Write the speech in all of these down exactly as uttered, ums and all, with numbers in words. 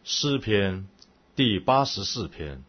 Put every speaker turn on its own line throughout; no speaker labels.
诗篇第八十四篇。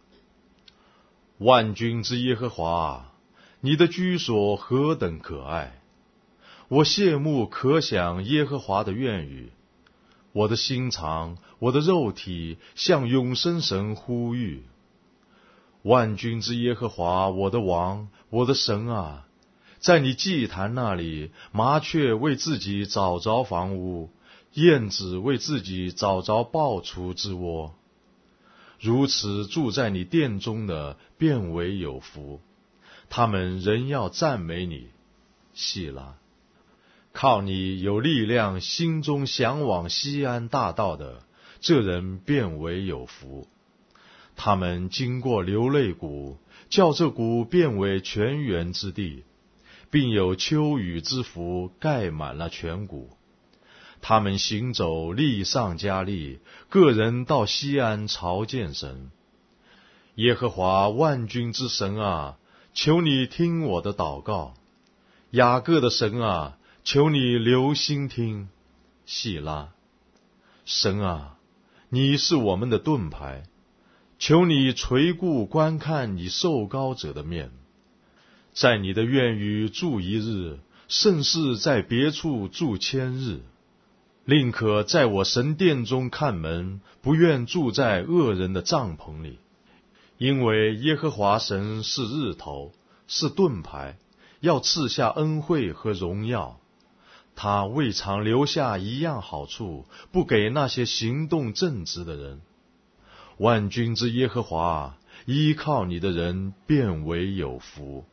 万军之耶和华，你的居所何等可爱！我羡慕可想耶和华的愿语，我的心肠，我的肉体向永生神呼吁。万军之耶和华，我的王，我的神啊，在你祭坛那里，麻雀为自己找着房屋，燕子为自己找着抱雏之窝。如此住在你殿中的，便为有福。他们仍要赞美你，细拉。靠你有力量，心中向往西安大道的，这人便为有福。他们经过流泪谷，叫这谷变为泉源之地，并有秋雨之福盖满了全谷。他们行走，力上加力，个人到西安朝见神。耶和华万军之神啊，求你听我的祷告。雅各的神啊，求你留心听。细拉。神啊，你是我们的盾牌，求你垂顾观看你受膏者的面。在你的院宇住一日，胜似在别处住千日。宁可在我神殿中看门，不愿住在恶人的帐篷里。因为耶和华神是日头，是盾牌，要赐下恩惠和荣耀。他未尝留下一样好处，不给那些行动正直的人。万军之耶和华，依靠你的人便为有福。